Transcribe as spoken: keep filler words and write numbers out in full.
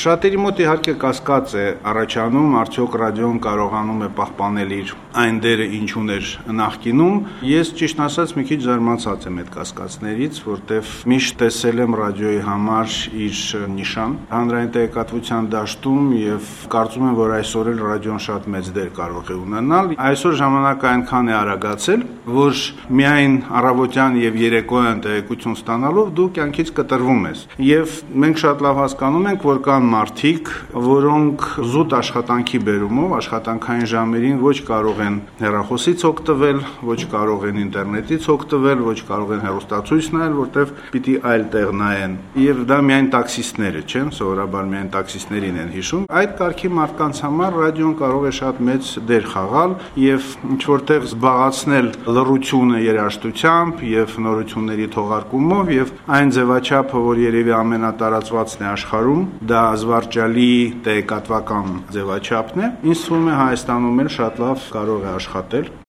Շատերի մոտ իհարկե կասկած է առաջանում, արդյոք ռադիոն կարողանում է պահպանել իր այն դերը, ինչ ուներ նախկինում։ Ես ճիշտ ասած մի քիչ զարմացած եմ այդ կասկածներից, որտեվ միշտ տեսել եմ ռադիոյի համար իր նիշան հանրային տեղեկատվության դաշտում եւ կարծում եմ, որ այսօր էլ ռադիոն շատ մեծ դեր կարող է ունենալ։ Այսօր ժամանակը այնքան է արագացել, որ միայն առավոտյան եւ երեկոյան տեղեկություն ստանալով դու կյանքից կտրվում ես։ Եվ մենք շատ լավ հասկանում ենք, որ կան մարդիկ, որոնք զուտ աշխատանքի բերումով աշխատանքային ժամերին ոչ կարող են հեռախոսից օգտվել, ոչ կարող են ինտերնետից օգտվել, ոչ կարող են հեռուստացույց նայել, որտեվ պիտի այլ տեղ նայեն։ Եվ դա միայն տաքսիստները չեն, սովորաբար միայն տաքսիստներին են հիշում։ Այդ կարգի մարդկանց համար ռադիոն կարող է շատ մեծ դեր խաղալ եւ ինչ որտեղ զբաղացնել լռությունը երաժշտությամբ եւ նորությունների թողարկումով եւ այն ձևաչափը, որ երևի ամենատարածվածն է աշխարհում, դա զվարճալի տեղեկատվական ձևաչափն է։ Ինձ թվում է Հայաստանում էլ շատ լավ կարող է աշխատել։